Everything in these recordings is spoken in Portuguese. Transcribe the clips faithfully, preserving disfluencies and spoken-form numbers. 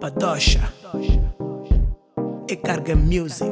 Padocha e Carga Music.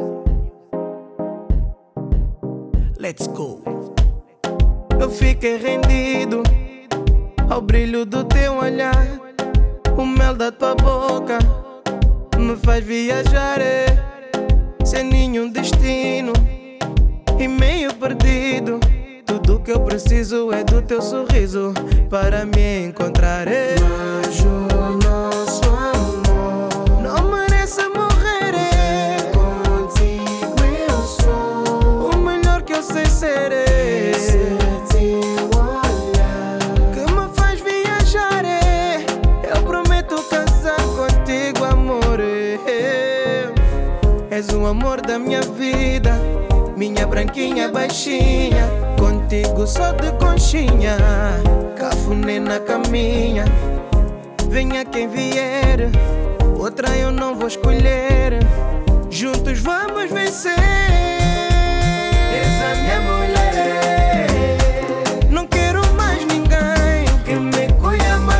Let's go. Eu fiquei rendido ao brilho do teu olhar. O mel da tua boca me faz viajar, é, sem nenhum destino e meio perdido. Tudo que eu preciso é do teu sorriso para me encontrar, é. Mas o nosso amor não merece morrer, é. Contigo eu sou o melhor que eu sei ser, é. Esse teu olhar que me faz viajar, é. Eu prometo casar contigo, amor, é. És o amor da minha vida, minha branquinha baixinha. Contigo só de conchinha, cafuné na caminha. Venha quem vier, outra eu não vou escolher. Juntos vamos vencer. És a minha mulher, não quero mais ninguém que me cuida mal.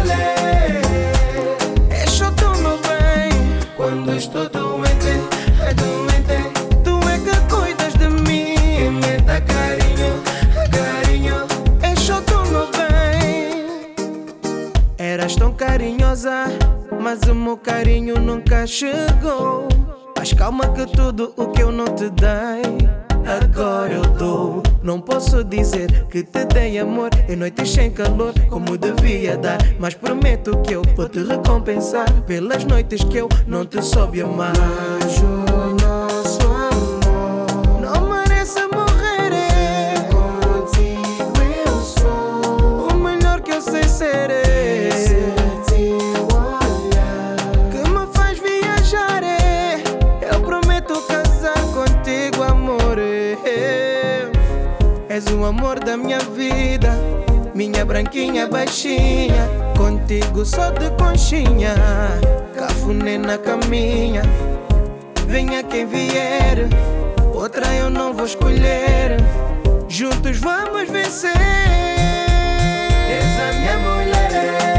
É só tu, meu bem, quando estou doente, é doente. Tu é que cuidas de mim, que me dá carinho, carinho. É só tu, meu bem. Eras tão carinhosa, mas o meu carinho nunca chegou. Mas calma que tudo o que eu não te dei, agora eu dou. Não posso dizer que te dei amor em noites sem calor, como devia dar, mas prometo que eu vou te recompensar pelas noites que eu não te soube amar. Mas o nosso amor não merece morrer, é. Contigo eu sou o melhor que eu sei ser, é. Esse teu olhar que me faz viajar, é. Eu prometo casar contigo, amor, é. És o amor da minha vida, minha branquinha baixinha. Contigo só de conchinha, cafuné na caminha. Venha quem vier, outra eu não vou escolher. Juntos vamos vencer. És a minha mulher.